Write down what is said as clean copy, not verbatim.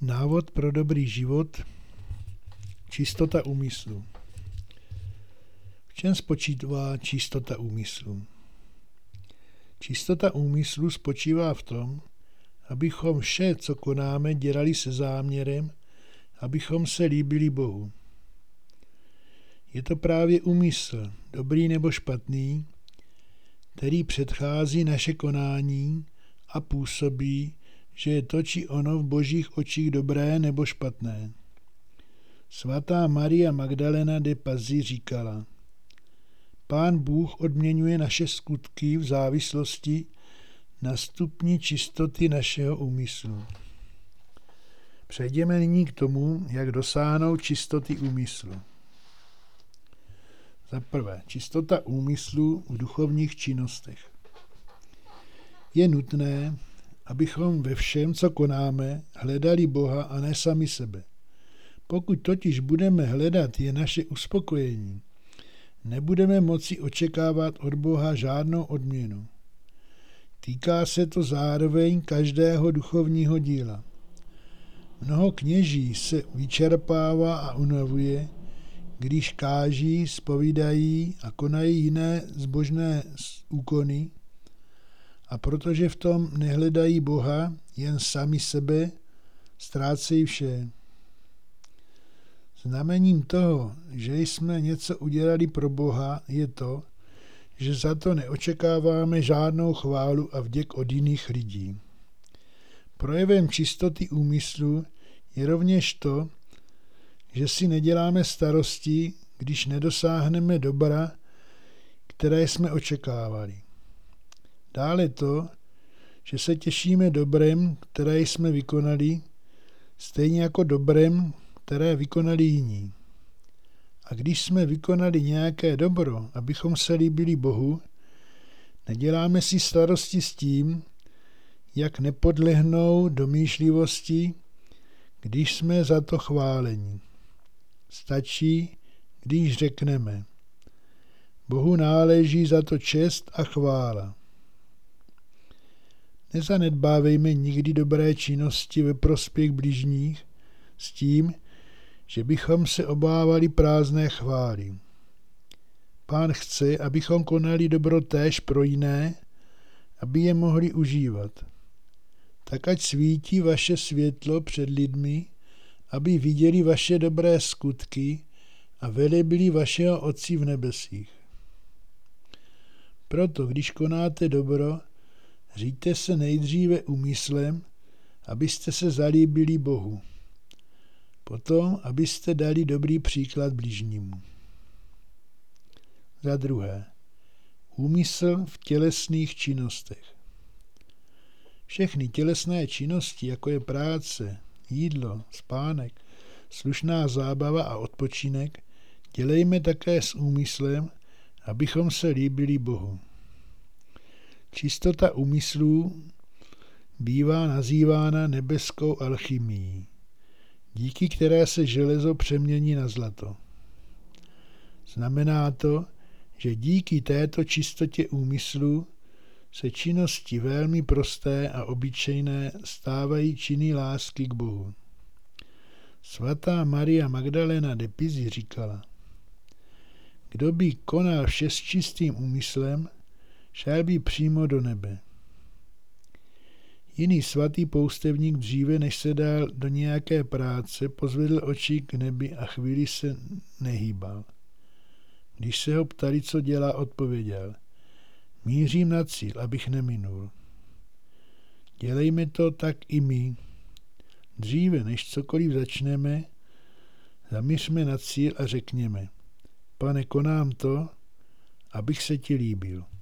Návod pro dobrý život, čistota úmyslu. V čem spočívá čistota úmyslu? Čistota úmyslu spočívá v tom, abychom vše, co konáme, dělali se záměrem, abychom se líbili Bohu. Je to právě úmysl, dobrý nebo špatný, který předchází naše konání a působí, že je to či ono v Božích očích dobré nebo špatné. Svatá Maria Magdalena de Pazzi říkala: Pán Bůh odměňuje naše skutky v závislosti na stupni čistoty našeho úmyslu. Přejdeme nyní k tomu, jak dosáhnout čistoty úmyslu. Za prvé, čistota úmyslu v duchovních činnostech. Je nutné, abychom ve všem, co konáme, hledali Boha a ne sami sebe. Pokud totiž budeme hledat jen naše uspokojení, nebudeme moci očekávat od Boha žádnou odměnu. Týká se to zároveň každého duchovního díla. Mnoho kněží se vyčerpává a unavuje, když káží, zpovídají a konají jiné zbožné úkony, a protože v tom nehledají Boha, jen sami sebe, ztrácejí vše. Znamením toho, že jsme něco udělali pro Boha, je to, že za to neočekáváme žádnou chválu a vděk od jiných lidí. Projevem čistoty úmyslu je rovněž to, že si neděláme starosti, když nedosáhneme dobra, které jsme očekávali. Dále to, že se těšíme dobrem, které jsme vykonali, stejně jako dobrem, které vykonali jiní. A když jsme vykonali nějaké dobro, abychom se líbili Bohu, neděláme si starosti s tím, jak nepodlehnout domýšlivosti, když jsme za to chváleni. Stačí, když řekneme: Bohu náleží za to čest a chvála. Nezanedbávejme nikdy dobré činnosti ve prospěch bližních s tím, že bychom se obávali prázdné chvály. Pán chce, abychom konali dobro též pro jiné, aby je mohli užívat. Tak ať svítí vaše světlo před lidmi, aby viděli vaše dobré skutky a velebili vašeho Otce v nebesích. Proto, když konáte dobro, řiďte se nejdříve úmyslem, abyste se zalíbili Bohu. Potom, abyste dali dobrý příklad bližnímu. Za druhé, úmysl v tělesných činnostech. Všechny tělesné činnosti, jako je práce, jídlo, spánek, slušná zábava a odpočinek, dělejme také s úmyslem, abychom se líbili Bohu. Čistota úmyslů bývá nazývána nebeskou alchymií, díky které se železo přemění na zlato. Znamená to, že díky této čistotě úmyslu se činnosti velmi prosté a obyčejné stávají činy lásky k Bohu. Svatá Maria Magdalena de Pazzi říkala: Kdo by konal vše s čistým úmyslem, šel by přímo do nebe. Jiný svatý poustevník dříve, než se dal do nějaké práce, pozvedl oči k nebi a chvíli se nehýbal. Když se ho ptali, co dělá, odpověděl: Mířím na cíl, abych neminul. Dělejme to tak i my. Dříve, než cokoliv začneme, zaměřme na cíl a řekněme: Pane, konám to, abych se ti líbil.